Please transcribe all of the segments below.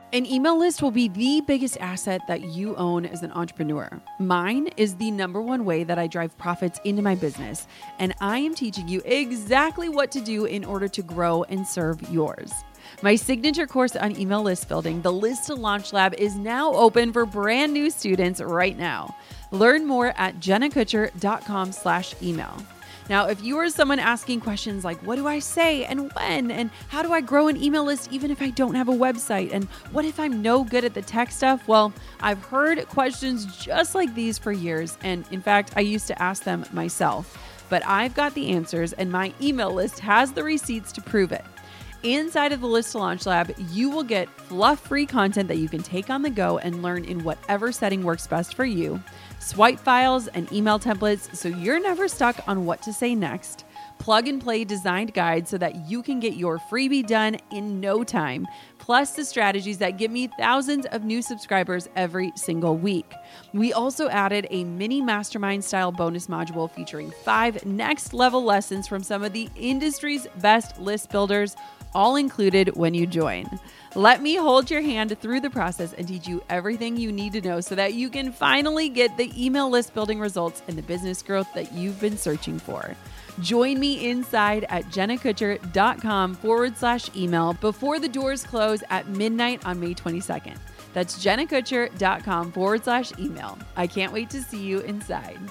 An email list will be the biggest asset that you own as an entrepreneur. Mine is the number one way that I drive profits into my business, and I am teaching you exactly what to do in order to grow and serve yours. My signature course on email list building, the List to Launch Lab, is now open for brand new students right now. Learn more at jennakutcher.com/email. Now, if you are someone asking questions like, what do I say and when? And how do I grow an email list even if I don't have a website? And what if I'm no good at the tech stuff? Well, I've heard questions just like these for years. And in fact, I used to ask them myself. But I've got the answers, and my email list has the receipts to prove it. Inside of the List to Launch Lab, you will get fluff-free content that you can take on the go and learn in whatever setting works best for you. Swipe files and email templates so you're never stuck on what to say next. Plug and play designed guides so that you can get your freebie done in no time. Plus the strategies that give me thousands of new subscribers every single week. We also added a mini mastermind style bonus module featuring 5 next level lessons from some of the industry's best list builders, all included when you join. Let me hold your hand through the process and teach you everything you need to know so that you can finally get the email list building results and the business growth that you've been searching for. Join me inside at jennakutcher.com/email before the doors close at midnight on May 22nd. That's jennakutcher.com/email. I can't wait to see you inside.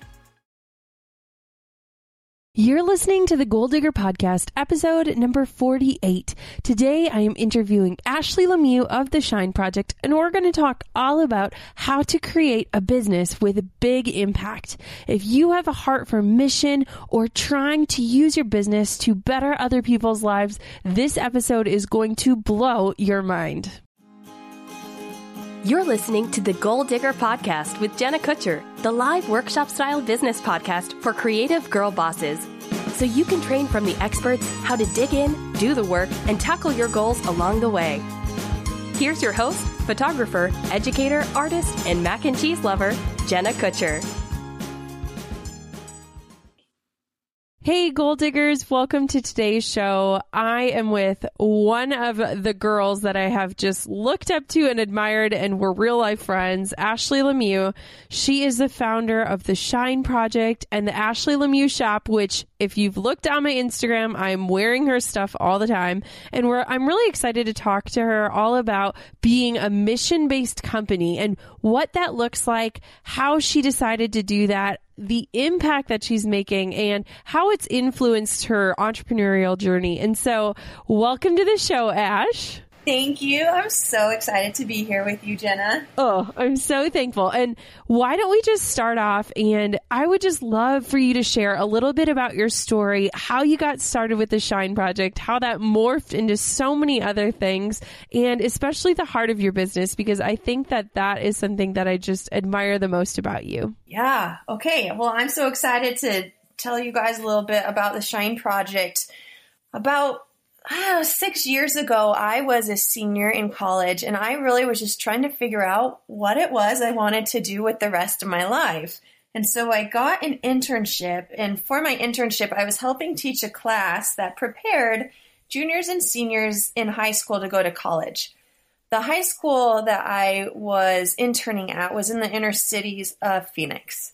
You're listening to the Goal Digger Podcast, episode number 48. Today, I am interviewing Ashley Lemieux of The Shine Project, and we're going to talk all about how to create a business with a big impact. If you have a heart for mission or trying to use your business to better other people's lives, this episode is going to blow your mind. You're listening to the Goal Digger Podcast with Jenna Kutcher, the live workshop-style business podcast for creative girl bosses. So you can train from the experts how to dig in, do the work, and tackle your goals along the way. Here's your host, photographer, educator, artist, and mac and cheese lover, Jenna Kutcher. Hey, Goal Diggers, welcome to today's show. I am with one of the girls that I have just looked up to and admired, and we're real life friends, Ashley Lemieux. She is the founder of The Shine Project and the Ashley Lemieux Shop, which if you've looked on my Instagram, I'm wearing her stuff all the time. And I'm really excited to talk to her all about being a mission-based company and what that looks like, how she decided to do that, the impact that she's making, and how it's influenced her entrepreneurial journey. And so welcome to the show, Ash. Thank you. I'm so excited to be here with you, Jenna. Oh, I'm so thankful. And why don't we just start off, and I would just love for you to share a little bit about your story, how you got started with the Shine Project, how that morphed into so many other things, and especially the heart of your business, because I think that that is something that I just admire the most about you. Yeah. Okay. Well, I'm so excited to tell you guys a little bit about the Shine Project. About 6 years ago, I was a senior in college, and I really was just trying to figure out what it was I wanted to do with the rest of my life. And so I got an internship, and for my internship, I was helping teach a class that prepared juniors and seniors in high school to go to college. The high school that I was interning at was in the inner cities of Phoenix.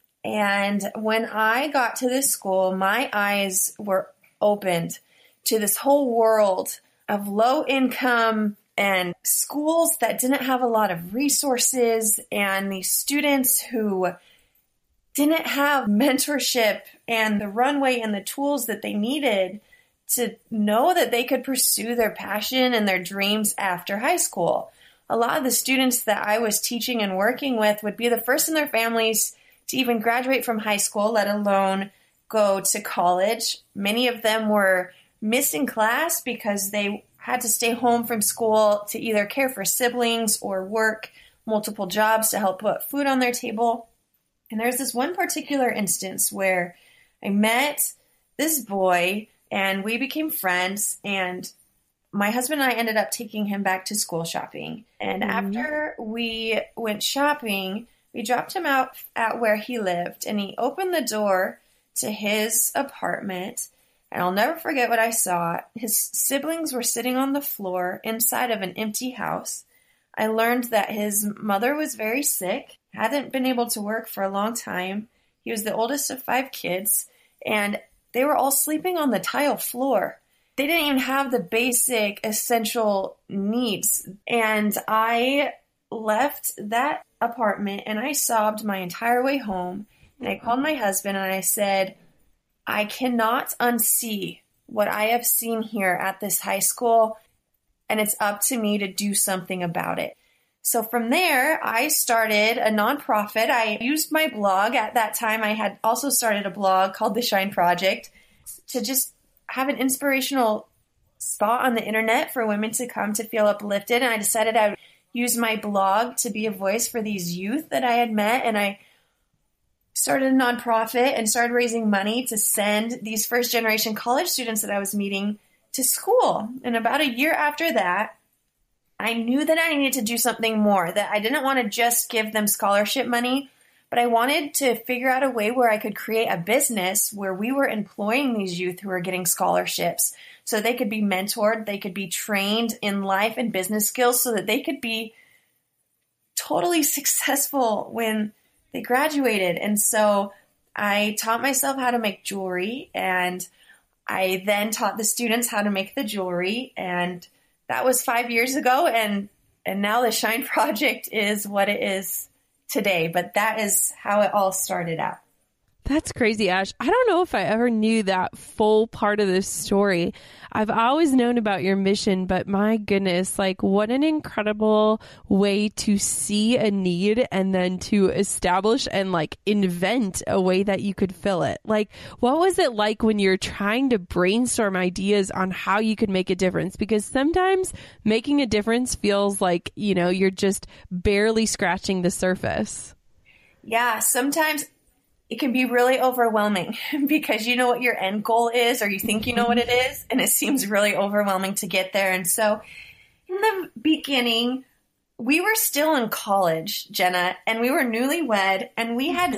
And when I got to this school, my eyes were opened to this whole world of low income and schools that didn't have a lot of resources, and these students who didn't have mentorship and the runway and the tools that they needed to know that they could pursue their passion and their dreams after high school. A lot of the students that I was teaching and working with would be the first in their families to even graduate from high school, let alone go to college. Many of them were missing class because they had to stay home from school to either care for siblings or work multiple jobs to help put food on their table. And there's this one particular instance where I met this boy and we became friends, and my husband and I ended up taking him back to school shopping. And after we went shopping, we dropped him out at where he lived, and he opened the door to his apartment. And I'll never forget what I saw. His siblings were sitting on the floor inside of an empty house. I learned that his mother was very sick, hadn't been able to work for a long time. He was the oldest of 5 kids, and they were all sleeping on the tile floor. They didn't even have the basic essential needs. And I left that apartment and I sobbed my entire way home. And I called my husband and I said, I cannot unsee what I have seen here at this high school, and it's up to me to do something about it. So from there, I started a nonprofit. I used my blog. At that time, I had also started a blog called The Shine Project to just have an inspirational spot on the internet for women to come to feel uplifted. And I decided I would use my blog to be a voice for these youth that I had met. And I started a nonprofit and started raising money to send these first generation college students that I was meeting to school. And about a year after that, I knew that I needed to do something more, that I didn't want to just give them scholarship money, but I wanted to figure out a way where I could create a business where we were employing these youth who are getting scholarships so they could be mentored, they could be trained in life and business skills so that they could be totally successful when they graduated. And so I taught myself how to make jewelry, and I then taught the students how to make the jewelry, and that was 5 years ago, and now the Shine Project is what it is today. But that is how it all started out. That's crazy, Ash. I don't know if I ever knew that full part of this story. I've always known about your mission, but my goodness, like what an incredible way to see a need and then to establish and like invent a way that you could fill it. Like, what was it like when you're trying to brainstorm ideas on how you could make a difference? Because sometimes making a difference feels like, you know, you're just barely scratching the surface. Yeah, sometimes it can be really overwhelming because you know what your end goal is, or you think you know what it is, and it seems really overwhelming to get there. And so in the beginning, we were still in college, Jenna, and we were newlywed, and we had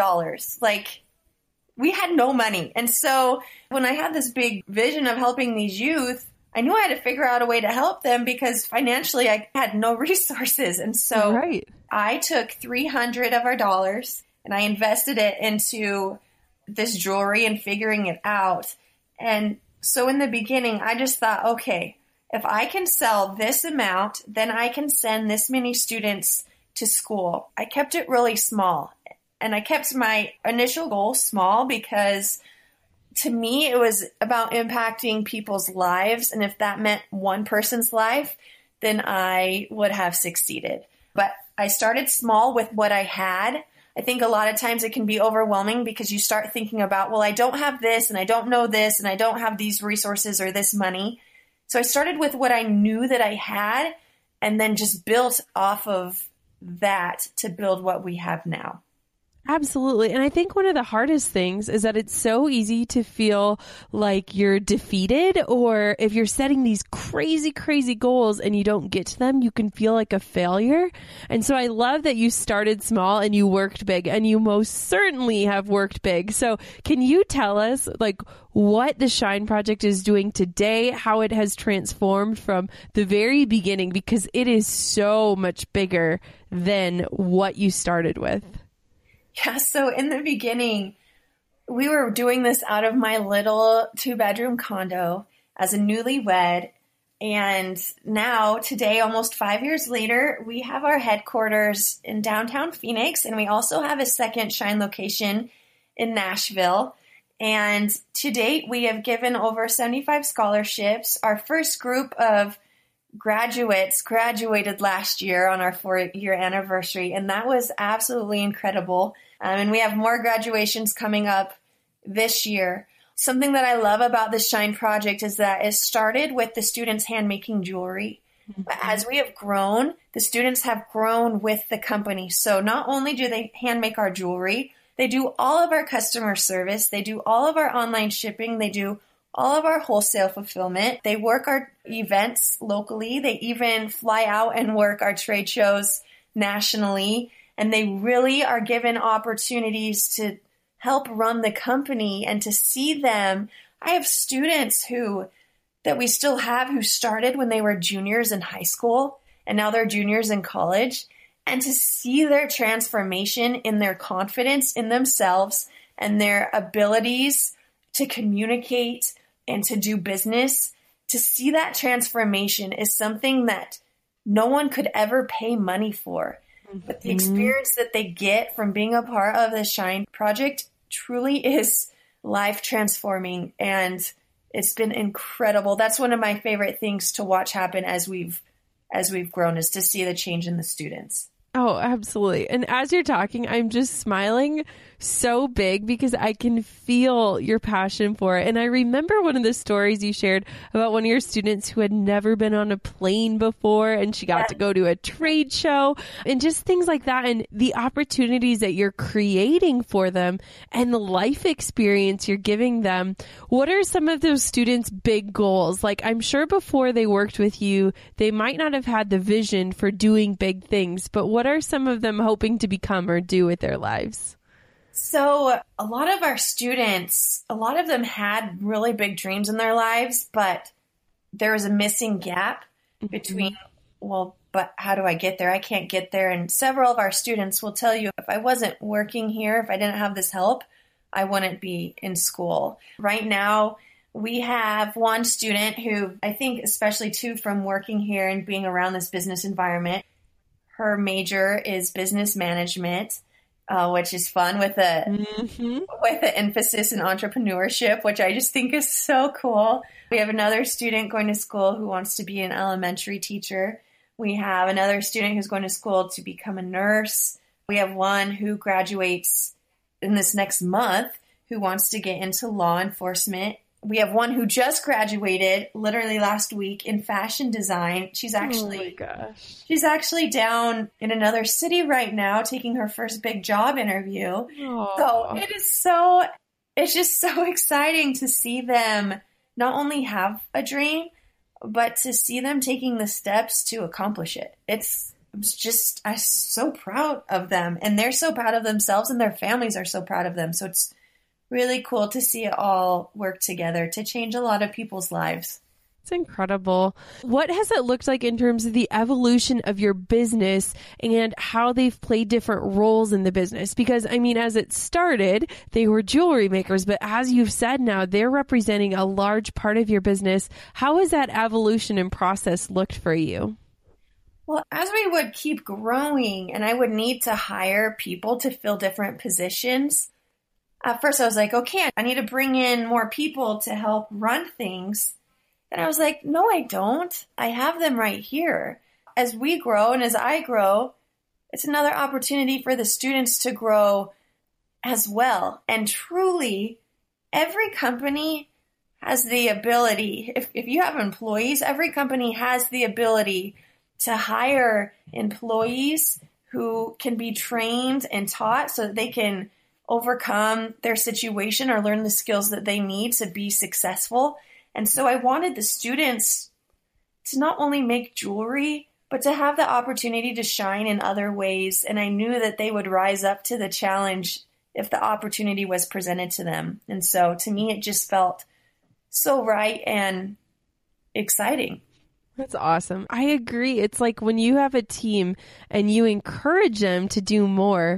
$0. Like, we had no money. And so when I had this big vision of helping these youth, I knew I had to figure out a way to help them because financially I had no resources. And so I took $300 of our dollars and I invested it into this jewelry and figuring it out. And so in the beginning, I just thought, okay, if I can sell this amount, then I can send this many students to school. I kept it really small. And I kept my initial goal small because to me, it was about impacting people's lives. And if that meant one person's life, then I would have succeeded. But I started small with what I had. I think a lot of times it can be overwhelming because you start thinking about, well, I don't have this and I don't know this and I don't have these resources or this money. So I started with what I knew that I had and then just built off of that to build what we have now. Absolutely. And I think one of the hardest things is that it's so easy to feel like you're defeated, or if you're setting these crazy, crazy goals and you don't get to them, you can feel like a failure. And so I love that you started small and you worked big, and you most certainly have worked big. So can you tell us like what the Shine Project is doing today, how it has transformed from the very beginning, because it is so much bigger than what you started with? Yeah, so in the beginning, we were doing this out of my little 2-bedroom condo as a newlywed. And now, today, almost 5 years later, we have our headquarters in downtown Phoenix, and we also have a second Shine location in Nashville. And to date, we have given over 75 scholarships. Our first group of graduates graduated last year on our 4-year anniversary, and that was absolutely incredible. And we have more graduations coming up this year. Something that I love about the Shine Project is that it started with the students hand-making jewelry. But as we have grown, the students have grown with the company. So not only do they hand make our jewelry, they do all of our customer service, they do all of our online shipping, they do all of our wholesale fulfillment. They work our events locally. They even fly out and work our trade shows nationally. And they really are given opportunities to help run the company and to see them I have students that we still have who started when they were juniors in high school and now they're juniors in college. And to see their transformation in their confidence in themselves and their abilities to communicate and to do business, to see that transformation is something that no one could ever pay money for. But the experience that they get from being a part of the Shine Project truly is life transforming. And it's been incredible. That's one of my favorite things to watch happen as we've grown, is to see the change in the students. Oh, absolutely. And as you're talking, I'm just smiling so big because I can feel your passion for it. And I remember one of the stories you shared about one of your students who had never been on a plane before and she got to go to a trade show and just things like that, and the opportunities that you're creating for them and the life experience you're giving them. What are some of those students' big goals? Like, I'm sure before they worked with you, they might not have had the vision for doing big things, but what are some of them hoping to become or do with their lives? So a lot of our students, a lot of them had really big dreams in their lives, but there was a missing gap between, well, but how do I get there? I can't get there. And several of our students will tell you, if I wasn't working here, if I didn't have this help, I wouldn't be in school. Right now, we have one student who I think, especially too, from working here and being around this business environment, her major is business management, which is fun with the emphasis in entrepreneurship, which I just think is so cool. We have another student going to school who wants to be an elementary teacher. We have another student who's going to school to become a nurse. We have one who graduates in this next month who wants to get into law enforcement. We have one who just graduated literally last week in fashion design. She's actually down in another city right now taking her first big job interview. Aww. So it's just so exciting to see them not only have a dream, but to see them taking the steps to accomplish it. I'm so proud of them, and they're so proud of themselves, and their families are so proud of them. So it's really cool to see it all work together to change a lot of people's lives. It's incredible. What has it looked like in terms of the evolution of your business and how they've played different roles in the business? Because, I mean, as it started, they were jewelry makers, but as you've said now, they're representing a large part of your business. How has that evolution and process looked for you? Well, as we would keep growing and I would need to hire people to fill different positions, at first I was like, okay, I need to bring in more people to help run things. And I was like, no, I don't. I have them right here. As we grow and as I grow, it's another opportunity for the students to grow as well. And truly, every company has the ability, if you have employees, every company has the ability to hire employees who can be trained and taught so that they can overcome their situation or learn the skills that they need to be successful. And so I wanted the students to not only make jewelry, but to have the opportunity to shine in other ways. And I knew that they would rise up to the challenge if the opportunity was presented to them. And so to me, it just felt so right and exciting. That's awesome. I agree. It's like when you have a team and you encourage them to do more,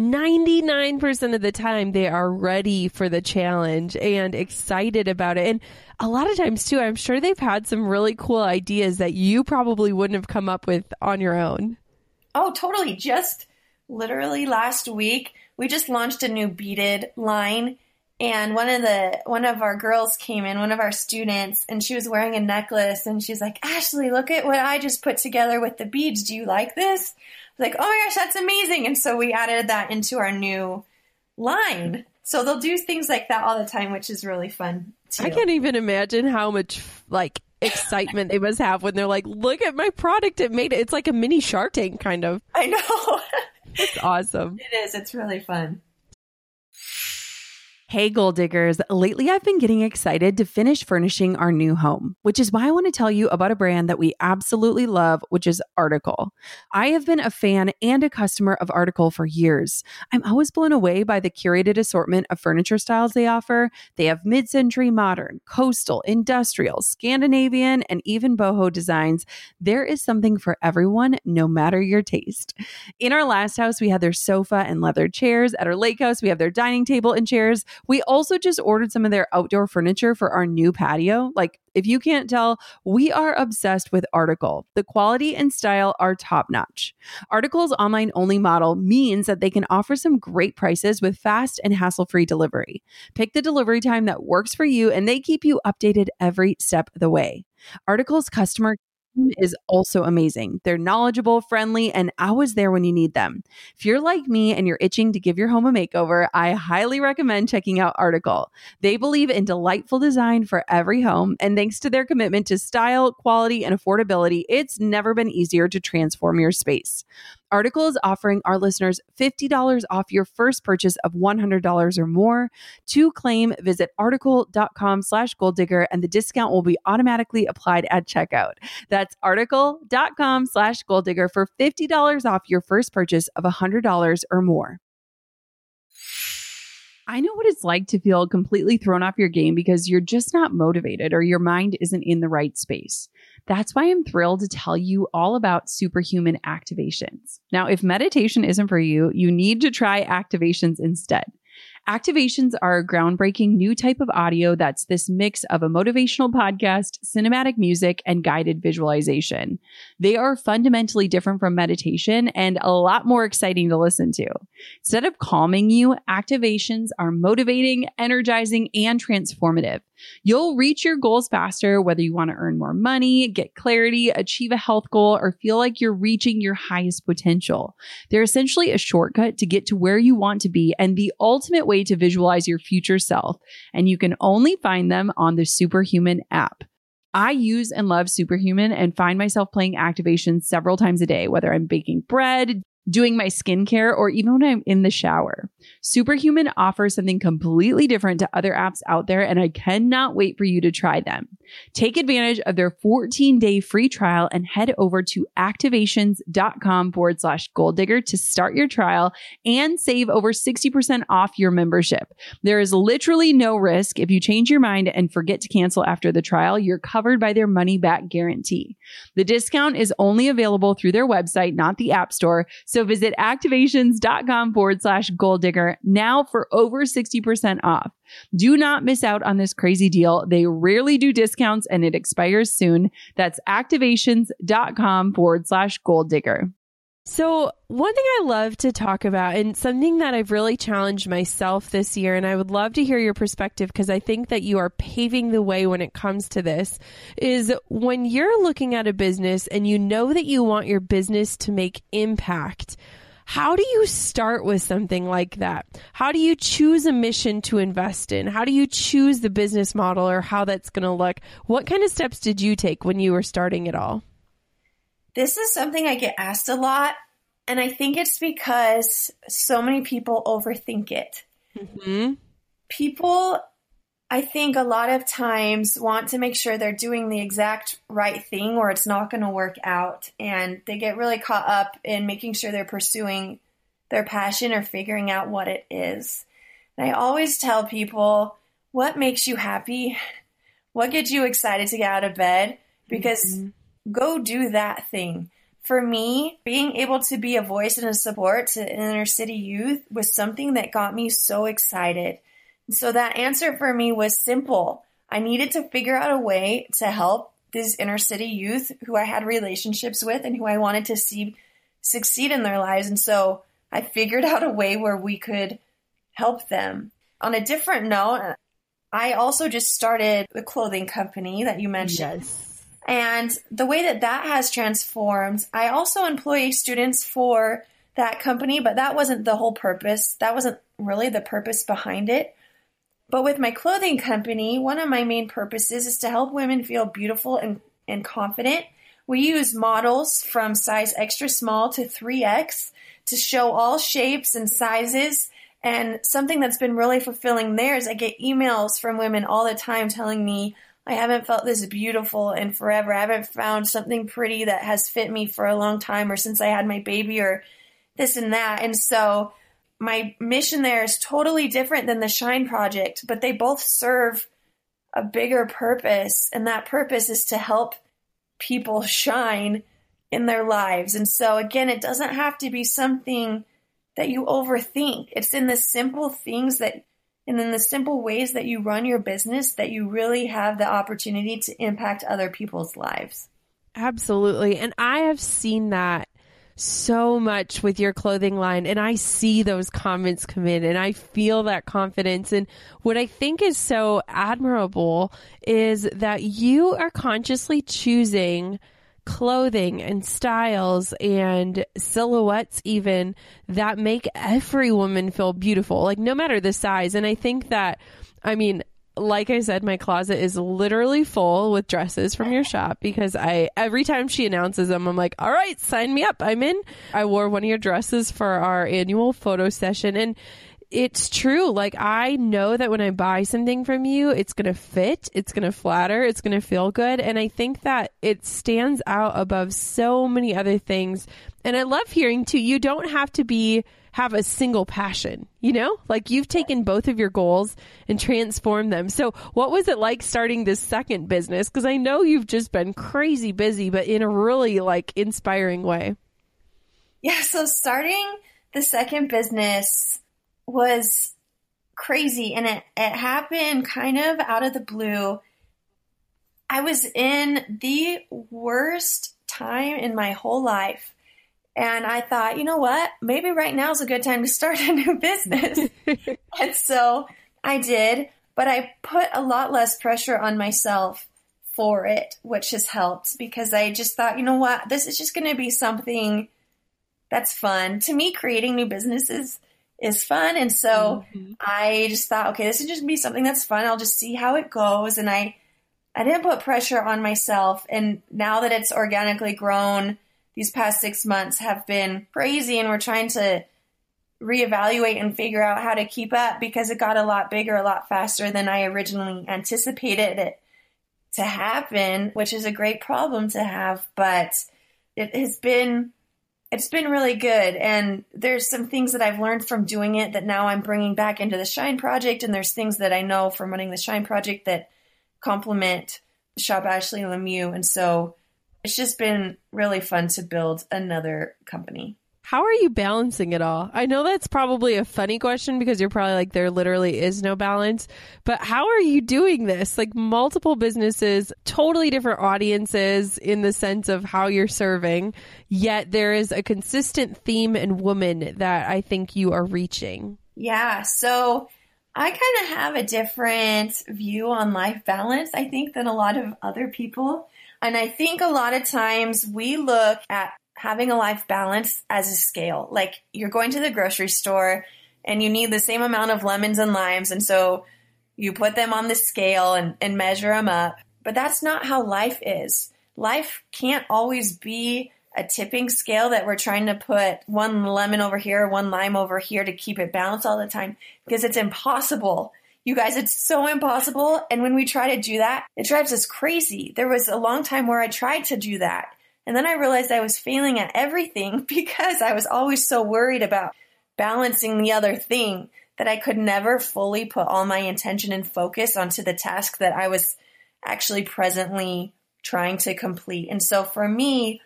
99% of the time they are ready for the challenge and excited about it. And a lot of times too, I'm sure they've had some really cool ideas that you probably wouldn't have come up with on your own. Oh, totally. Just literally last week, we just launched a new beaded line. And one of our girls came in, one of our students, and she was wearing a necklace and she's like, Ashley, look at what I just put together with the beads. Do you like this? I was like, oh my gosh, that's amazing. And so we added that into our new line. So they'll do things like that all the time, which is really fun too. I can't even imagine how much excitement they must have when they're like, look at my product. It made it. It's like a mini Shark Tank kind of. I know. It's awesome. It is. It's really fun. Hey, Goal Diggers. Lately, I've been getting excited to finish furnishing our new home, which is why I want to tell you about a brand that we absolutely love, which is Article. I have been a fan and a customer of Article for years. I'm always blown away by the curated assortment of furniture styles they offer. They have mid-century modern, coastal, industrial, Scandinavian, and even boho designs. There is something for everyone, no matter your taste. In our last house, we had their sofa and leather chairs. At our lake house, we have their dining table and chairs. We also just ordered some of their outdoor furniture for our new patio. Like, if you can't tell, we are obsessed with Article. The quality and style are top notch. Article's online only model means that they can offer some great prices with fast and hassle-free delivery. Pick the delivery time that works for you, and they keep you updated every step of the way. Article's customer is also amazing. They're knowledgeable, friendly, and always there when you need them. If you're like me and you're itching to give your home a makeover, I highly recommend checking out Article. They believe in delightful design for every home, and thanks to their commitment to style, quality, and affordability, it's never been easier to transform your space. Article is offering our listeners $50 off your first purchase of $100 or more. To claim, visit article.com/goaldigger and the discount will be automatically applied at checkout. That's article.com/goaldigger for $50 off your first purchase of $100 or more. I know what it's like to feel completely thrown off your game because you're just not motivated or your mind isn't in the right space. That's why I'm thrilled to tell you all about Superhuman Activations. Now, if meditation isn't for you, you need to try Activations instead. Activations are a groundbreaking new type of audio that's this mix of a motivational podcast, cinematic music, and guided visualization. They are fundamentally different from meditation and a lot more exciting to listen to. Instead of calming you, activations are motivating, energizing, and transformative. You'll reach your goals faster, whether you want to earn more money, get clarity, achieve a health goal, or feel like you're reaching your highest potential. They're essentially a shortcut to get to where you want to be and the ultimate way to visualize your future self. And you can only find them on the Superhuman app. I use and love Superhuman and find myself playing activations several times a day, whether I'm baking bread, doing my skincare, or even when I'm in the shower. Superhuman offers something completely different to other apps out there, and I cannot wait for you to try them. Take advantage of their 14-day free trial and head over to activations.com/goaldigger to start your trial and save over 60% off your membership. There is literally no risk. If you change your mind and forget to cancel after the trial, you're covered by their money-back guarantee. The discount is only available through their website, not the App Store. So visit activations.com/goaldigger now for over 60% off. Do not miss out on this crazy deal. They rarely do discounts and it expires soon. That's activations.com/goaldigger. So one thing I love to talk about, and something that I've really challenged myself this year, and I would love to hear your perspective because I think that you are paving the way when it comes to this, is when you're looking at a business and you know that you want your business to make impact, how do you start with something like that? How do you choose a mission to invest in? How do you choose the business model or how that's going to look? What kind of steps did you take when you were starting it all? This is something I get asked a lot, and I think it's because so many people overthink it. Mm-hmm. People, I think a lot of times want to make sure they're doing the exact right thing or it's not going to work out, and they get really caught up in making sure they're pursuing their passion or figuring out what it is. And I always tell people, what makes you happy? What gets you excited to get out of bed? Because go do that thing. For me, being able to be a voice and a support to inner city youth was something that got me so excited. And so that answer for me was simple. I needed to figure out a way to help these inner city youth who I had relationships with and who I wanted to see succeed in their lives. And so I figured out a way where we could help them. On a different note, I also just started the clothing company that you mentioned. Yes. And the way that that has transformed, I also employ students for that company, but that wasn't the whole purpose. That wasn't really the purpose behind it. But with my clothing company, one of my main purposes is to help women feel beautiful and confident. We use models from size extra small to 3X to show all shapes and sizes And something that's been really fulfilling there is I get emails from women all the time telling me, I haven't felt this beautiful in forever. I haven't found something pretty that has fit me for a long time, or since I had my baby, or this and that. And so my mission there is totally different than the Shine Project, but they both serve a bigger purpose. And that purpose is to help people shine in their lives. And so again, it doesn't have to be something that you overthink. It's in the simple things and in the simple ways that you run your business that you really have the opportunity to impact other people's lives. Absolutely. And I have seen that so much with your clothing line, and I see those comments come in and I feel that confidence. And what I think is so admirable is that you are consciously choosing clothing and styles and silhouettes even that make every woman feel beautiful, like no matter the size. And I think that, I mean, like I said, my closet is literally full with dresses from your shop because every time she announces them, I'm like, all right, sign me up. I'm in. I wore one of your dresses for our annual photo session, and it's true. Like, I know that when I buy something from you, it's going to fit, it's going to flatter, it's going to feel good. And I think that it stands out above so many other things. And I love hearing too, you don't have to have a single passion, you know, like you've taken both of your goals and transformed them. So what was it like starting this second business? Because I know you've just been crazy busy, but in a really like inspiring way. Yeah. So starting the second business was crazy, and it happened kind of out of the blue. I was in the worst time in my whole life. And I thought, you know what, maybe right now is a good time to start a new business. And so I did, but I put a lot less pressure on myself for it, which has helped because I just thought, you know what, this is just going to be something that's fun. To me, creating new businesses is fun. And so I just thought, okay, this is just be something that's fun. I'll just see how it goes. And I didn't put pressure on myself. And now that it's organically grown, these past 6 months have been crazy, and we're trying to reevaluate and figure out how to keep up because it got a lot bigger, a lot faster than I originally anticipated it to happen, which is a great problem to have, but it's been really good. And there's some things that I've learned from doing it that now I'm bringing back into the Shine Project. And there's things that I know from running the Shine Project that complement Shop Ashley Lemieux. And so it's just been really fun to build another company. How are you balancing it all? I know that's probably a funny question because you're probably like, there literally is no balance, but how are you doing this? Like multiple businesses, totally different audiences in the sense of how you're serving, yet there is a consistent theme and woman that I think you are reaching. Yeah. So I kind of have a different view on life balance, I think, than a lot of other people. And I think a lot of times we look at having a life balance as a scale. Like you're going to the grocery store and you need the same amount of lemons and limes. And so you put them on the scale and measure them up. But that's not how life is. Life can't always be a tipping scale that we're trying to put one lemon over here, one lime over here to keep it balanced all the time, because it's impossible. You guys, it's so impossible. And when we try to do that, it drives us crazy. There was a long time where I tried to do that. And then I realized I was failing at everything because I was always so worried about balancing the other thing that I could never fully put all my intention and focus onto the task that I was actually presently trying to complete. And so for me,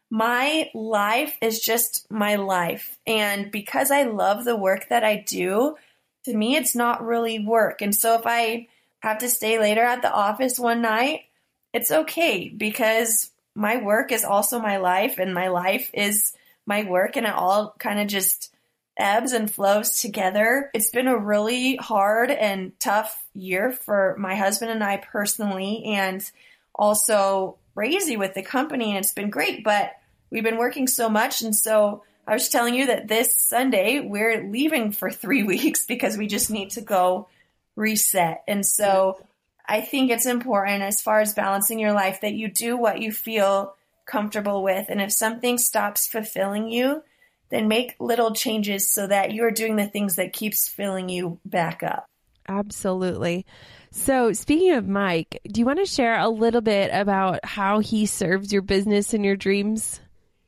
my life is just my life. And because I love the work that I do, to me, it's not really work. And so if I have to stay later at the office one night, it's okay because my work is also my life and my life is my work, and it all kind of just ebbs and flows together. It's been a really hard and tough year for my husband and I personally, and also crazy with the company, and it's been great, but we've been working so much. And so I was telling you that this Sunday we're leaving for 3 weeks because we just need to go reset. And so I think it's important as far as balancing your life that you do what you feel comfortable with. And if something stops fulfilling you, then make little changes so that you are doing the things that keeps filling you back up. Absolutely. So speaking of Mike, do you want to share a little bit about how he serves your business and your dreams?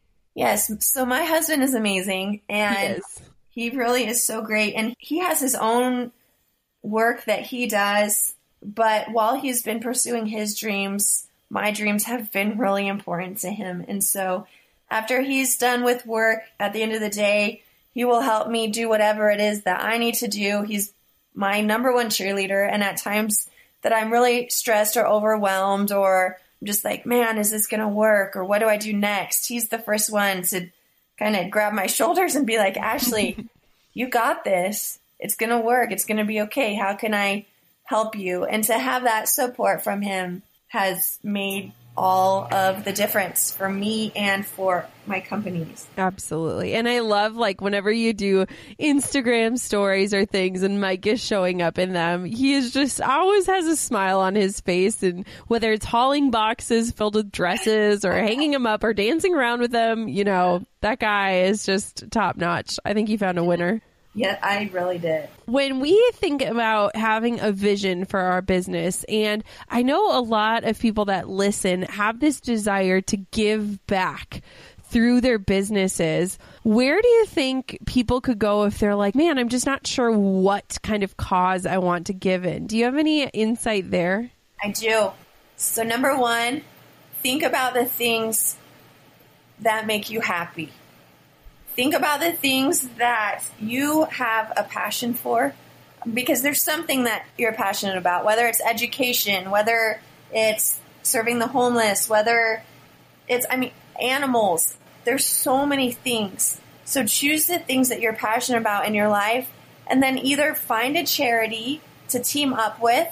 Yes. So my husband is amazing, and he really is so great. And he has his own work that he does. But while he's been pursuing his dreams, my dreams have been really important to him. And so after he's done with work, at the end of the day, he will help me do whatever it is that I need to do. He's my number one cheerleader. And at times that I'm really stressed or overwhelmed, or I'm just like, man, is this going to work? Or what do I do next? He's the first one to kind of grab my shoulders and be like, Ashley, you got this. It's going to work. It's going to be okay. How can I help you? And to have that support from him has made all of the difference for me and for my companies. Absolutely. And I love, like, whenever you do Instagram stories or things and Mike is showing up in them, he is just always has a smile on his face. And whether it's hauling boxes filled with dresses or hanging them up or dancing around with them, you know, that guy is just top notch. I think you found a winner. Yeah, I really did. When we think about having a vision for our business, and I know a lot of people that listen have this desire to give back through their businesses, where do you think people could go if they're like, man, I'm just not sure what kind of cause I want to give in? Do you have any insight there? I do. So number one, think about the things that make you happy. Think about the things that you have a passion for, because there's something that you're passionate about, whether it's education, whether it's serving the homeless, whether it's, animals. There's so many things. So choose the things that you're passionate about in your life, and then either find a charity to team up with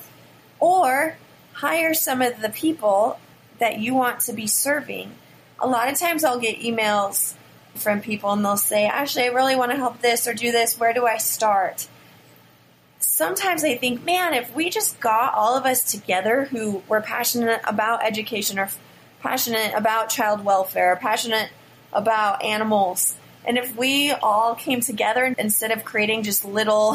or hire some of the people that you want to be serving. A lot of times I'll get emails from people and they'll say, Ashley, I really want to help this or do this. Where do I start? Sometimes I think, man, if we just got all of us together who were passionate about education or passionate about child welfare, or passionate about animals, and if we all came together instead of creating just little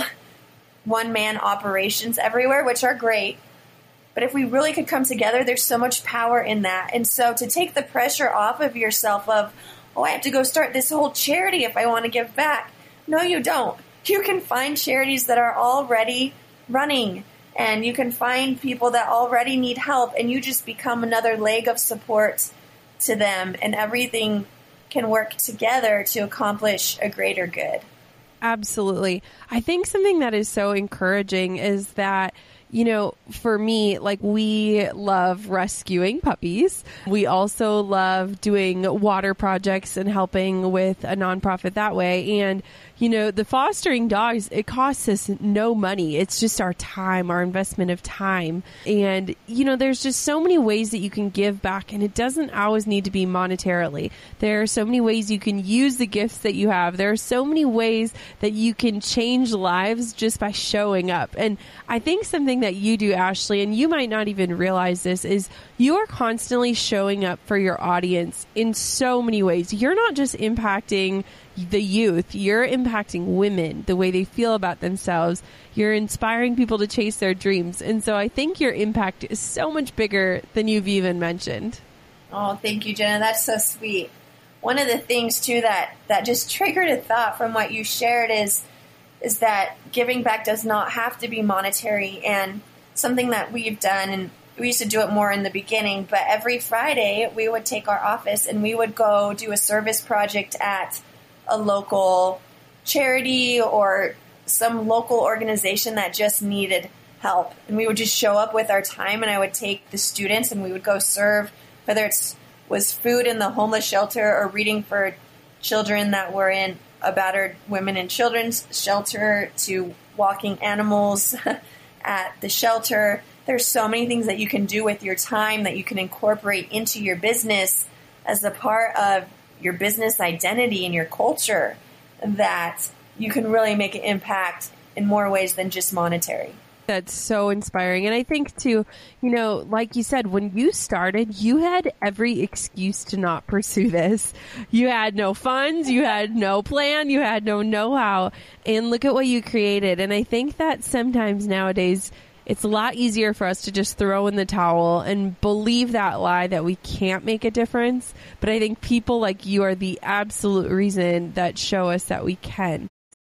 one-man operations everywhere, which are great, but if we really could come together, there's so much power in that. And so to take the pressure off of yourself of, oh, I have to go start this whole charity if I want to give back. No, you don't. You can find charities that are already running, and you can find people that already need help, and you just become another leg of support to them, and everything can work together to accomplish a greater good. Absolutely. I think something that is so encouraging is that, you know, for me, like, we love rescuing puppies. We also love doing water projects and helping with a nonprofit that way. And, you know, the fostering dogs, it costs us no money. It's just our time, our investment of time. And, you know, there's just so many ways that you can give back, and it doesn't always need to be monetarily. There are so many ways you can use the gifts that you have. There are so many ways that you can change lives just by showing up. And I think something that you do, Ashley, and you might not even realize this, is you are constantly showing up for your audience in so many ways. You're not just impacting the youth, you're impacting women, the way they feel about themselves. You're inspiring people to chase their dreams. And so I think your impact is so much bigger than you've even mentioned. Oh, thank you, Jenna. That's so sweet. One of the things, too, that just triggered a thought from what you shared is that giving back does not have to be monetary. And something that we've done, and we used to do it more in the beginning, but every Friday we would take our office and we would go do a service project at a local charity or some local organization that just needed help. And we would just show up with our time, and I would take the students and we would go serve, whether it was food in the homeless shelter or reading for children that were in a battered women and children's shelter, to walking animals at the shelter. There's so many things that you can do with your time that you can incorporate into your business as a part of your business identity and your culture, that you can really make an impact in more ways than just monetary. That's so inspiring. And I think too, like you said, when you started, you had every excuse to not pursue this. You had no funds, you had no plan, you had no know-how, and look at what you created. And I think that sometimes nowadays it's a lot easier for us to just throw in the towel and believe that lie that we can't make a difference. But I think people like you are the absolute reason that show us that we can.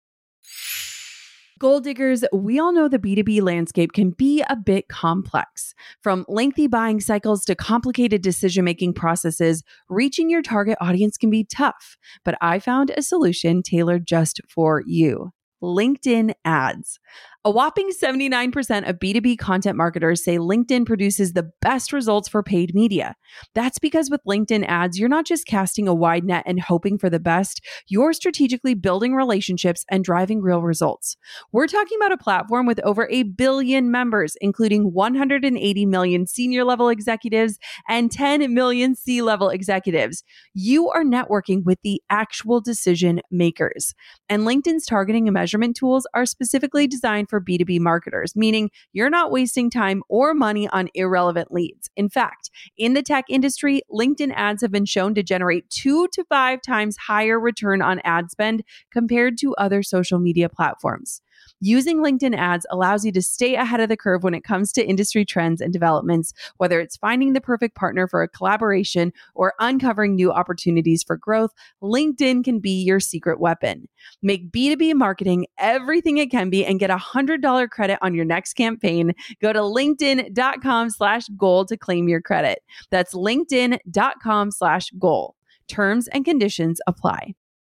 Goal diggers, we all know the B2B landscape can be a bit complex. From lengthy buying cycles to complicated decision-making processes, reaching your target audience can be tough. But I found a solution tailored just for you. LinkedIn ads. A whopping 79% of B2B content marketers say LinkedIn produces the best results for paid media. That's because with LinkedIn ads, you're not just casting a wide net and hoping for the best, you're strategically building relationships and driving real results. We're talking about a platform with over 1 billion members, including 180 million senior level executives and 10 million C-level executives. You are networking with the actual decision makers. And LinkedIn's targeting and measurement tools are specifically designed for B2B marketers, meaning you're not wasting time or money on irrelevant leads. In fact, in the tech industry, LinkedIn ads have been shown to generate 2 to 5 times higher return on ad spend compared to other social media platforms. Using LinkedIn ads allows you to stay ahead of the curve when it comes to industry trends and developments, whether it's finding the perfect partner for a collaboration or uncovering new opportunities for growth. LinkedIn can be your secret weapon. Make B2B marketing everything it can be and get $100 credit on your next campaign. Go to linkedin.com/goal to claim your credit. That's linkedin.com/goal. Terms and conditions apply.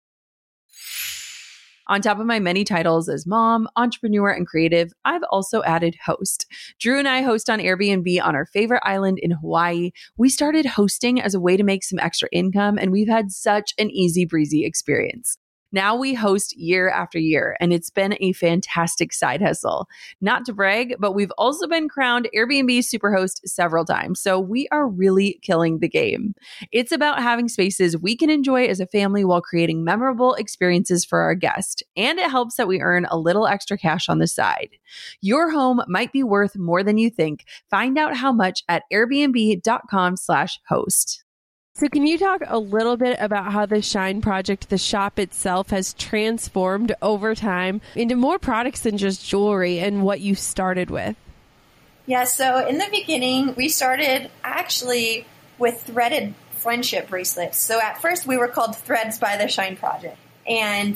On top of my many titles as mom, entrepreneur, and creative, I've also added host. Drew and I host on Airbnb on our favorite island in Hawaii. We started hosting as a way to make some extra income, and we've had such an easy breezy experience. Now we host year after year, and it's been a fantastic side hustle. Not to brag, but we've also been crowned Airbnb Superhost several times, so we are really killing the game. It's about having spaces we can enjoy as a family while creating memorable experiences for our guests, and it helps that we earn a little extra cash on the side. Your home might be worth more than you think. Find out how much at airbnb.com/host. So can you talk a little bit about how the Shine Project, the shop itself, has transformed over time into more products than just jewelry and what you started with? Yeah, so in the beginning, we started actually with threaded friendship bracelets. So at first, we were called Threads by the Shine Project. And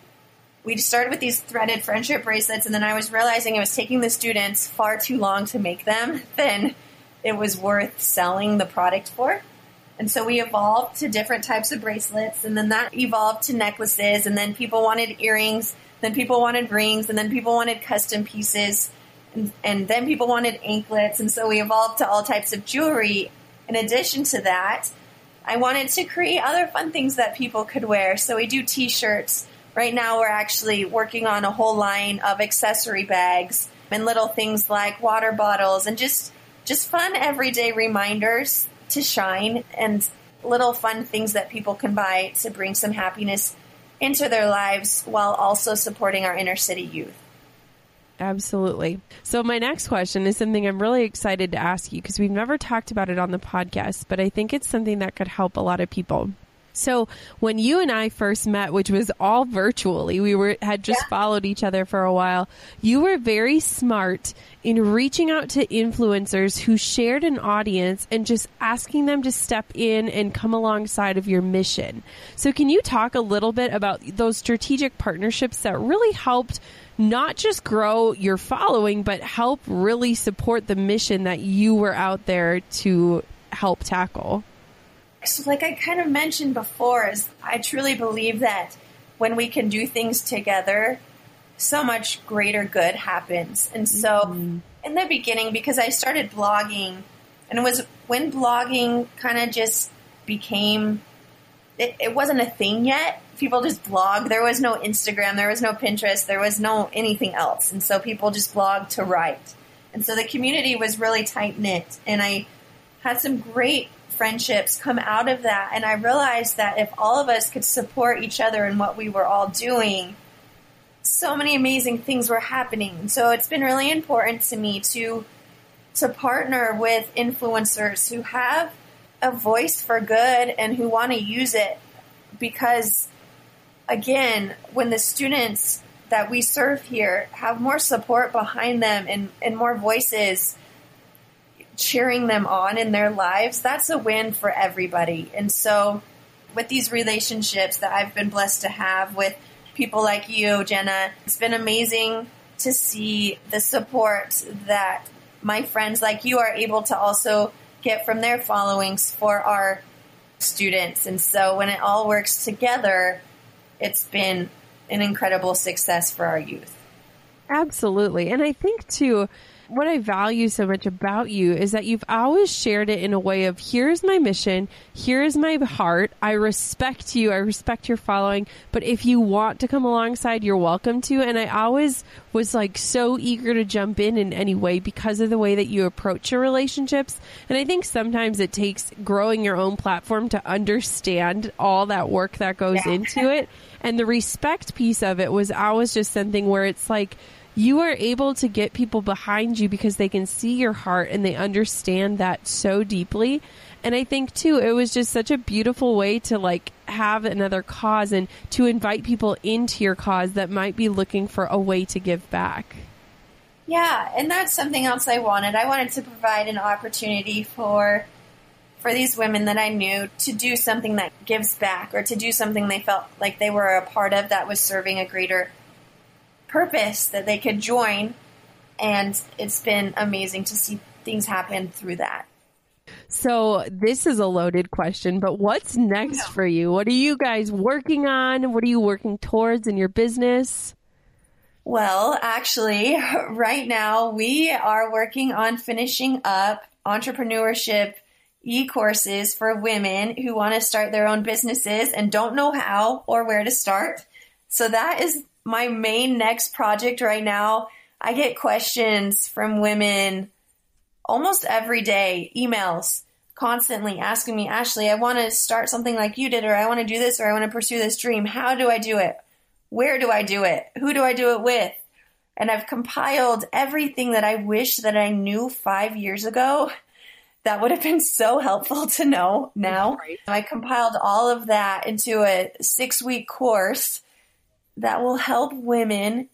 we started with these threaded friendship bracelets, and then I was realizing it was taking the students far too long to make them than it was worth selling the product for. And so we evolved to different types of bracelets, and then that evolved to necklaces, and then people wanted earrings, then people wanted rings, and then people wanted custom pieces, and then people wanted anklets, and so we evolved to all types of jewelry. In addition to that, I wanted to create other fun things that people could wear, so we do t-shirts. Right now we're actually working on a whole line of accessory bags and little things like water bottles and just fun everyday reminders to shine and little fun things that people can buy to bring some happiness into their lives while also supporting our inner city youth. Absolutely. So my next question is something I'm really excited to ask you because we've never talked about it on the podcast, but I think it's something that could help a lot of people. So when you and I first met, which was all virtually, had just followed each other for a while, you were very smart in reaching out to influencers who shared an audience and just asking them to step in and come alongside of your mission. So can you talk a little bit about those strategic partnerships that really helped not just grow your following, but help really support the mission that you were out there to help tackle? So like I kind of mentioned before, is I truly believe that when we can do things together, so much greater good happens. And so in the beginning, because I started blogging, and it was when blogging kind of just became, it wasn't a thing yet. People just blog. There was no Instagram. There was no Pinterest. There was no anything else. And so people just blogged to write. And so the community was really tight-knit. And I had some great friendships come out of that. And I realized that if all of us could support each other in what we were all doing, so many amazing things were happening. So it's been really important to me to partner with influencers who have a voice for good and who want to use it. Because, again, when the students that we serve here have more support behind them and more voices cheering them on in their lives, that's a win for everybody. And so with these relationships that I've been blessed to have with people like you, Jenna, it's been amazing to see the support that my friends like you are able to also get from their followings for our students. And so when it all works together, it's been an incredible success for our youth. Absolutely. And I think too, what I value so much about you is that you've always shared it in a way of, here's my mission, here's my heart, I respect you, I respect your following, but if you want to come alongside, you're welcome to. And I always was like so eager to jump in any way because of the way that you approach your relationships. And I think sometimes it takes growing your own platform to understand all that work that goes into it. And the respect piece of it was always just something where it's like, you are able to get people behind you because they can see your heart and they understand that so deeply. And I think too, it was just such a beautiful way to like have another cause and to invite people into your cause that might be looking for a way to give back. Yeah. And that's something else I wanted. I wanted to provide an opportunity for these women that I knew to do something that gives back, or to do something they felt like they were a part of that was serving a greater purpose that they could join. And it's been amazing to see things happen through that. So this is a loaded question, but what's next for you? What are you guys working on? What are you working towards in your business? Well, actually, right now we are working on finishing up entrepreneurship e-courses for women who want to start their own businesses and don't know how or where to start. So that is my main next project right now. I get questions from women almost every day, emails constantly asking me, Ashley, I want to start something like you did, or I want to do this, or I want to pursue this dream. How do I do it? Where do I do it? Who do I do it with? And I've compiled everything that I wish that I knew 5 years ago. That would have been so helpful to know now. Right. I compiled all of that into a 6-week course that will help women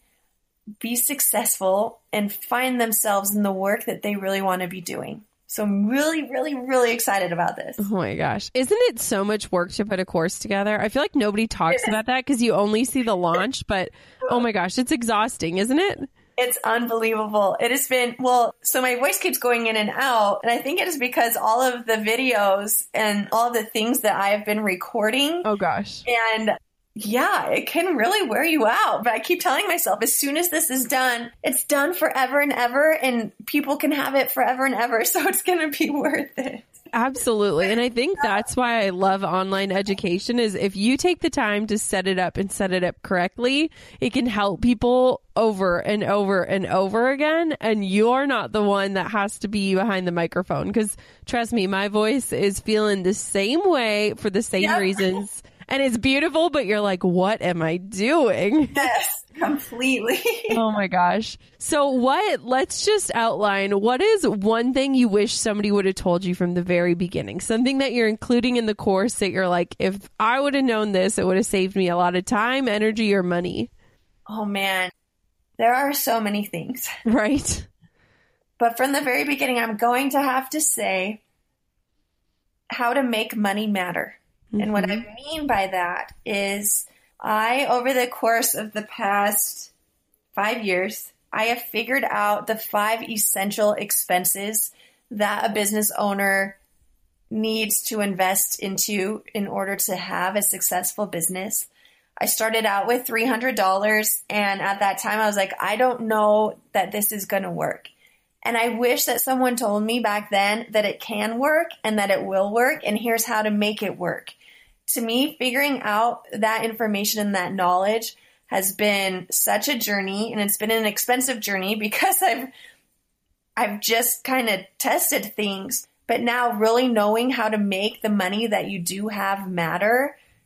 be successful and find themselves in the work that they really want to be doing. So I'm really, really, really excited about this. Oh my gosh. Isn't it so much work to put a course together? I feel like nobody talks about that because you only see the launch, but oh my gosh, it's exhausting, isn't it? It's unbelievable. It has been, so my voice keeps going in and out, and I think it is because all of the videos and all of the things that I have been recording. Oh gosh. And yeah, it can really wear you out. But I keep telling myself, as soon as this is done, it's done forever and ever, and people can have it forever and ever. So it's going to be worth it. Absolutely. And I think that's why I love online education is if you take the time to set it up and set it up correctly, it can help people over and over and over again. And you're not the one that has to be behind the microphone. Because trust me, my voice is feeling the same way for the same reasons. And it's beautiful, but you're like, what am I doing? Yes, completely. Oh my gosh. So let's just outline, what is one thing you wish somebody would have told you from the very beginning? Something that you're including in the course that you're like, if I would have known this, it would have saved me a lot of time, energy, or money. Oh man, there are so many things. Right. But from the very beginning, I'm going to have to say how to make money matter. And what I mean by that is over the course of the past 5 years, I have figured out the 5 essential expenses that a business owner needs to invest into in order to have a successful business. I started out with $300, and at that time I was like, I don't know that this is going to work. And I wish that someone told me back then that it can work and that it will work, and here's how to make it work. To me, figuring out that information and that knowledge has been such a journey, and it's been an expensive journey because I've just kind of tested things. But now really knowing how to make the money that you do have matter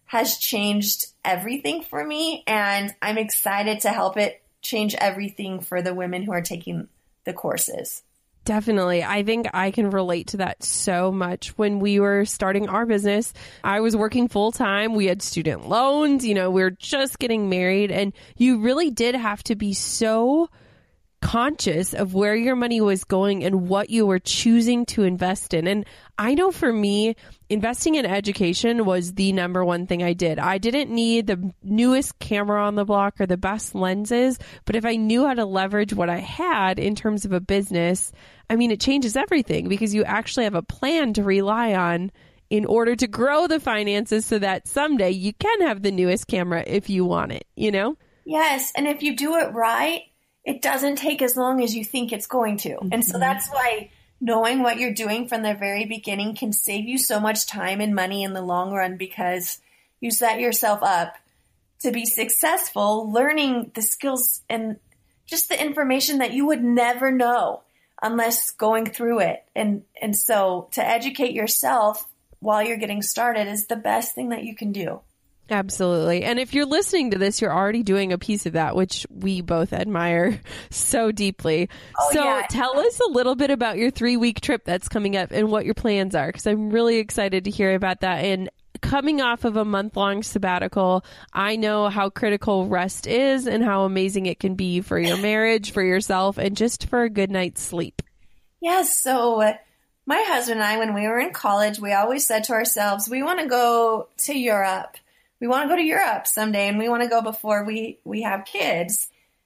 has changed everything for me, and I'm excited to help it change everything for the women who are taking the courses. Definitely. I think I can relate to that so much. When we were starting our business, I was working full time. We had student loans, we were just getting married, and you really did have to be so conscious of where your money was going and what you were choosing to invest in. And I know for me, investing in education was the number one thing I did. I didn't need the newest camera on the block or the best lenses, but if I knew how to leverage what I had in terms of a business, it changes everything, because you actually have a plan to rely on in order to grow the finances so that someday you can have the newest camera if you want it, Yes. And if you do it right, it doesn't take as long as you think it's going to. Mm-hmm. And so that's why knowing what you're doing from the very beginning can save you so much time and money in the long run, because you set yourself up to be successful, learning the skills and just the information that you would never know unless going through it. And so to educate yourself while you're getting started is the best thing that you can do. Absolutely. And if you're listening to this, you're already doing a piece of that, which we both admire so deeply. Tell us a little bit about your 3-week trip that's coming up and what your plans are, because I'm really excited to hear about that. And coming off of a month-long sabbatical, I know how critical rest is and how amazing it can be for your marriage, for yourself, and just for a good night's sleep. Yes. So my husband and I, when we were in college, we always said to ourselves, we want to go to Europe. We want to go to Europe someday, and we want to go before we have kids.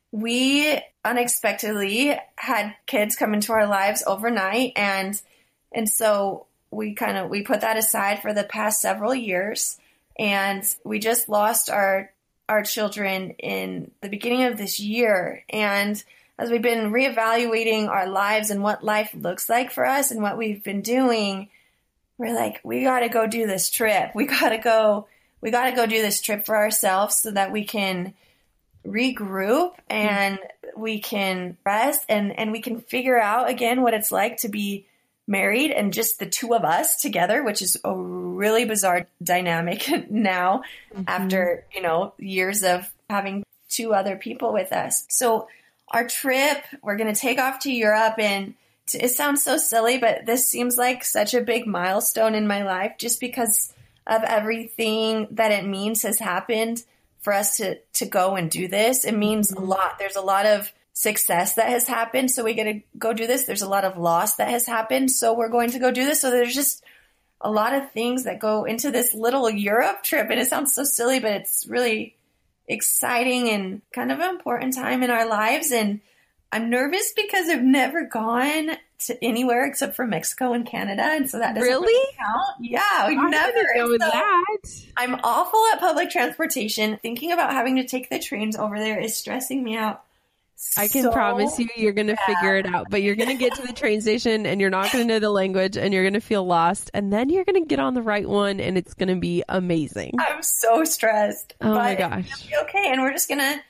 We unexpectedly had kids come into our lives overnight, and so we put that aside for the past several years, and we just lost our children in the beginning of this year. And as we've been reevaluating our lives and what life looks like for us and what we've been doing, we're like, we got to go do this trip. We got to go do this trip for ourselves so that we can regroup and we can rest and we can figure out again what it's like to be married and just the two of us together, which is a really bizarre dynamic now after, years of having two other people with us. So our trip, we're going to take off to Europe, and it sounds so silly, but this seems like such a big milestone in my life just because of everything that it means has happened for us to go and do this. It means a lot. There's a lot of success that has happened, so we get to go do this. There's a lot of loss that has happened, so we're going to go do this. So there's just a lot of things that go into this little Europe trip, and it sounds so silly, but it's really exciting and kind of an important time in our lives. And I'm nervous because I've never gone to anywhere except for Mexico and Canada, and so that doesn't really count. Yeah, we've never. Know that. I'm awful at public transportation. Thinking about having to take the trains over there is stressing me out. I can promise you're going to figure it out, but you're going to get to the train station and you're not going to know the language and you're going to feel lost, and then you're going to get on the right one and it's going to be amazing. I'm so stressed. Oh my gosh. It's gonna be okay, and we're just going to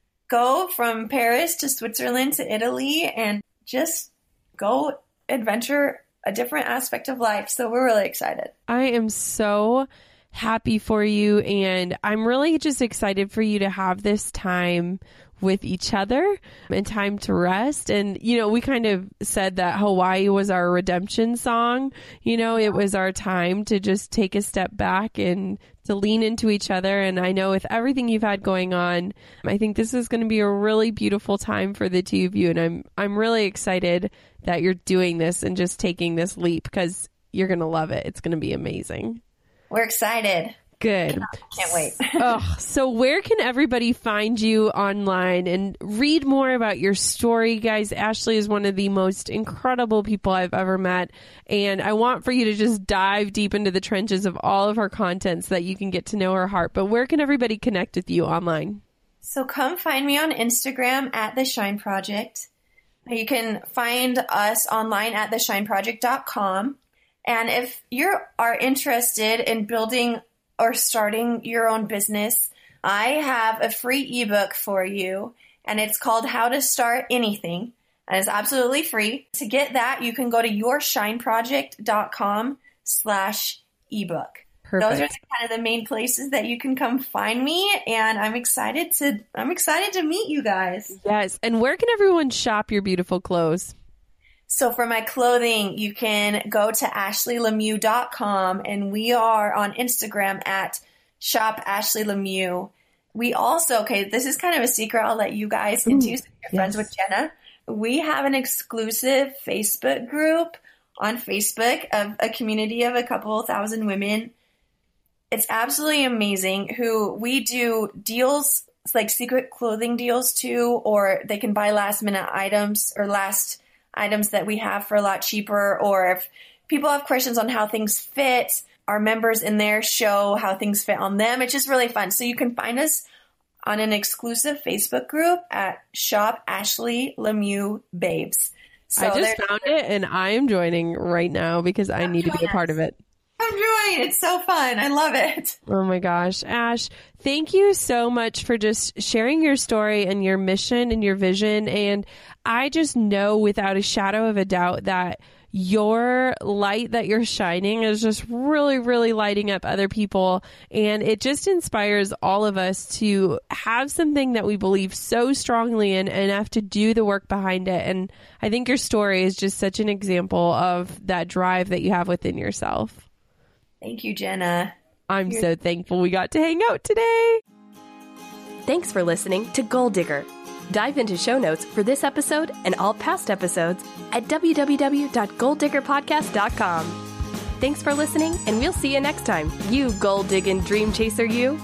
go from Paris to Switzerland to Italy and just go adventure a different aspect of life. So we're really excited. I am so happy for you, and I'm really just excited for you to have this time with each other and time to rest. And, we kind of said that Hawaii was our redemption song. It was our time to just take a step back and to lean into each other. And I know with everything you've had going on, I think this is going to be a really beautiful time for the two of you. And I'm really excited that you're doing this and just taking this leap, because you're going to love it. It's going to be amazing. We're excited. Good. Can't wait. So where can everybody find you online and read more about your story? Guys, Ashley is one of the most incredible people I've ever met. And I want for you to just dive deep into the trenches of all of her content so that you can get to know her heart. But where can everybody connect with you online? So come find me on Instagram at The Shine Project. You can find us online at theshineproject.com. And if you are interested in building or starting your own business, I have a free ebook for you, and it's called How to Start Anything, and it's absolutely free. To get that, you can go to yourshineproject.com/ebook. Perfect. Those are kind of the main places that you can come find me, and I'm excited to meet you guys. Yes. And where can everyone shop your beautiful clothes? So for my clothing, you can go to ashleylemieux.com, and we are on Instagram at Shop Ashley Lemieux. We also, this is kind of a secret I'll let you guys into, so you're friends with Jenna. We have an exclusive Facebook group on Facebook of a community of a couple thousand women. It's absolutely amazing, who we do deals, like secret clothing deals to, or they can buy last minute items or last items that we have for a lot cheaper. Or if people have questions on how things fit, our members in there show how things fit on them. It's just really fun. So you can find us on an exclusive Facebook group at Shop Ashley Lemieux Babes. So I just found it and I am joining right now because I need to be a part of it. I'm joining. It's so fun. I love it. Oh my gosh. Ash, thank you so much for just sharing your story and your mission and your vision. And I just know without a shadow of a doubt that your light that you're shining is just really, really lighting up other people. And it just inspires all of us to have something that we believe so strongly in, enough to do the work behind it. And I think your story is just such an example of that drive that you have within yourself. Thank you, Jenna. I'm so thankful we got to hang out today. Thanks for listening to Goal Digger. Dive into show notes for this episode and all past episodes at www.goaldiggerpodcast.com. Thanks for listening, and we'll see you next time, you goal-digging dream chaser you.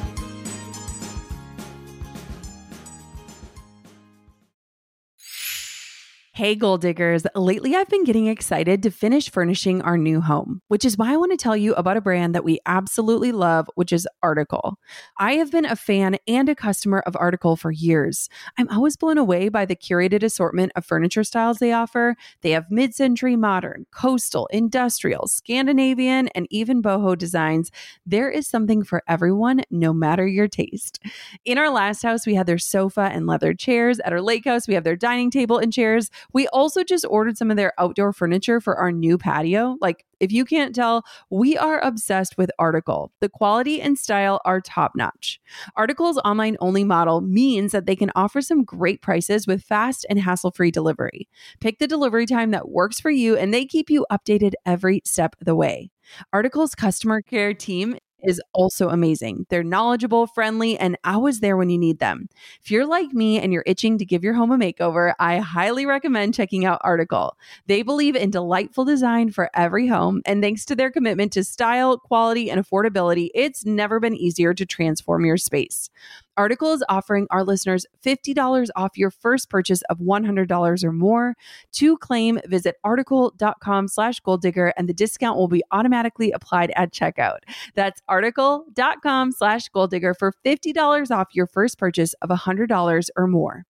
Hey, Goal Diggers. Lately, I've been getting excited to finish furnishing our new home, which is why I want to tell you about a brand that we absolutely love, which is Article. I have been a fan and a customer of Article for years. I'm always blown away by the curated assortment of furniture styles they offer. They have mid-century modern, coastal, industrial, Scandinavian, and even boho designs. There is something for everyone, no matter your taste. In our last house, we had their sofa and leather chairs. At our lake house, we have their dining table and chairs. We also just ordered some of their outdoor furniture for our new patio. Like, if you can't tell, we are obsessed with Article. The quality and style are top-notch. Article's online-only model means that they can offer some great prices with fast and hassle-free delivery. Pick the delivery time that works for you, and they keep you updated every step of the way. Article's customer care team is also amazing. They're knowledgeable, friendly, and always there when you need them. If you're like me and you're itching to give your home a makeover, I highly recommend checking out Article. They believe in delightful design for every home, and thanks to their commitment to style, quality, and affordability, it's never been easier to transform your space. Article is offering our listeners $50 off your first purchase of $100 or more. To claim, visit article.com/goaldigger, and the discount will be automatically applied at checkout. That's article.com/goaldigger for $50 off your first purchase of $100 or more.